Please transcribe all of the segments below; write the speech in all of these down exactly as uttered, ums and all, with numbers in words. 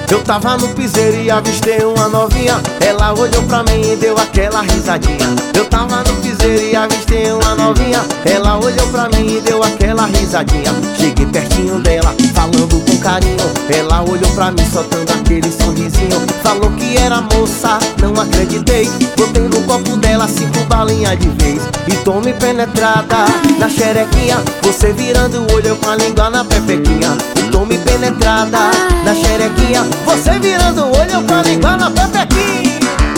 Eu tava no piseiro e avistei uma novinha. Ela olhou pra mim e deu aquela risadinha. Eu tava no piseiro e avistei uma novinha. Ela olhou pra mim e deu aquela risadinha. Cheguei pertinho dela, falando com carinho. Ela olhou pra mim, soltando aquele sorrisinho. Falou que era moça, não acreditei. Botei no copo dela cinco balinhas de vez. E tome penetrada na xerequinha. Você virando o olho, eu com a língua na pepequinha. E tome penetrada na xerequinha. Você virando o olho, eu com a língua na pepequinha.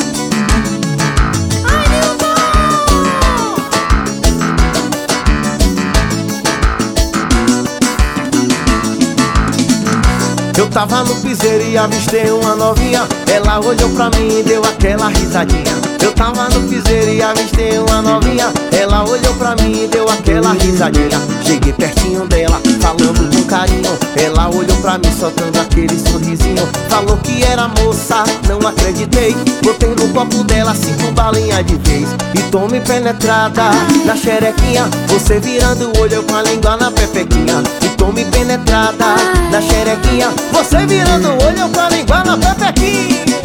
Eu tava no piseiro e avistei uma novinha. Ela olhou pra mim e deu aquela risadinha. Eu tava no piseiro e avistei uma novinha. Ela olhou pra mim e deu aquela risadinha. Cheguei pertinho dela, falando com carinho. Ela olhou pra mim, soltando aquele sorrisinho. Falou que era moça, não acreditei. Botei no copo dela cinco balinhas de vez. E tome penetrada na xerequinha. Você virando o olho, eu com a língua na pepequinha. E tome penetrada na xerequinha. Você virando o olho, eu com a língua na pepequinha.